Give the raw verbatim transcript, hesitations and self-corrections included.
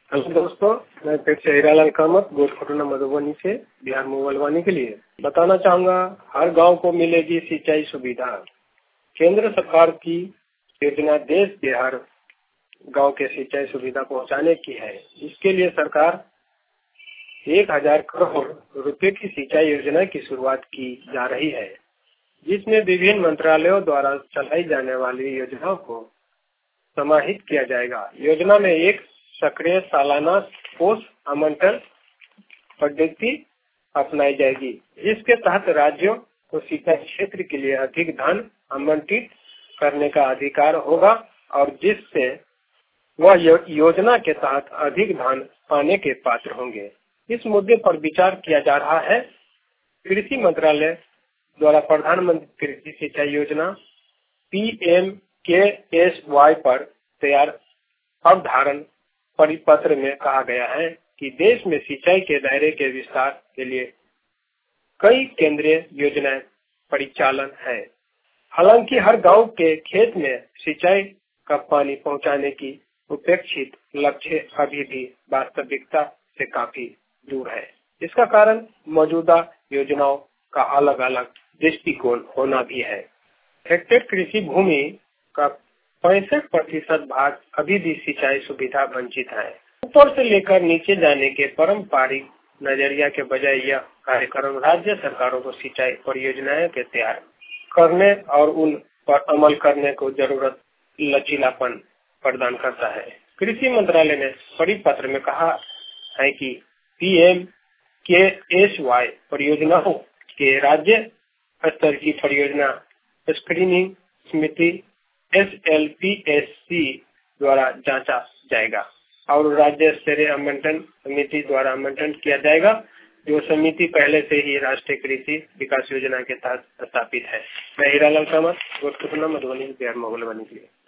Hello दोस्तों, मैं फिर से हीरालाल कामत गोटखोटना मधुबनी से बिहार मोबाइल वाणी के लिए बताना चाहूंगा। हर गांव को मिलेगी सिंचाई सुविधा। केंद्र सरकार की योजना देश के हर गांव के सिंचाई सुविधा पहुंचाने की है। इसके लिए सरकार एक हजार करोड़ रुपए की सिंचाई योजना की शुरुआत की जा रही है, जिसमें विभिन्न मंत्रालयों द्वारा चलाई जाने वाली योजनाओं को समाहित किया जाएगा। योजना में एक सक्रिय सालाना कोष आवंटन पद्धति अपनाई जाएगी, जिसके तहत राज्यों को सिंचाई क्षेत्र के लिए अधिक धन आवंटित करने का अधिकार होगा और जिससे वह योजना के तहत अधिक धन पाने के पात्र होंगे। इस मुद्दे पर विचार किया जा रहा है। कृषि मंत्रालय द्वारा प्रधानमंत्री कृषि सिंचाई योजना P M K S Y पर तैयार अवधारण परिपत्र में कहा गया है कि देश में सिंचाई के दायरे के विस्तार के लिए कई केंद्रीय योजनाएं परिचालन है। हालांकि हर गांव के खेत में सिंचाई का पानी पहुंचाने की उपेक्षित लक्ष्य अभी भी वास्तविकता से काफी दूर है। इसका कारण मौजूदा योजनाओं का अलग अलग दृष्टिकोण होना भी है। हेक्टेयर कृषि भूमि का पैंसठ प्रतिशत भाग अभी भी सिंचाई सुविधा वंचित है। ऊपर से लेकर नीचे जाने के पारंपरिक नजरिया के बजाय यह कार्यक्रम राज्य सरकारों को सिंचाई परियोजनाएं के तैयार करने और उन पर अमल करने को जरूरत लचीलापन प्रदान करता है। कृषि मंत्रालय ने परिपत्र में कहा है कि P M K S Y परियोजनाओं के राज्य स्तर की परियोजना स्क्रीनिंग समिति S L P S C द्वारा जांचा जाएगा और राज्य स्तरीय आवंटन समिति द्वारा आवंटन किया जाएगा, जो समिति पहले से ही राष्ट्रीय कृषि विकास योजना के तहत स्थापित है। मैं हीरालाल कामत गोटखोटना मधुबनी बिहार मोबाइल वाणी के लिए।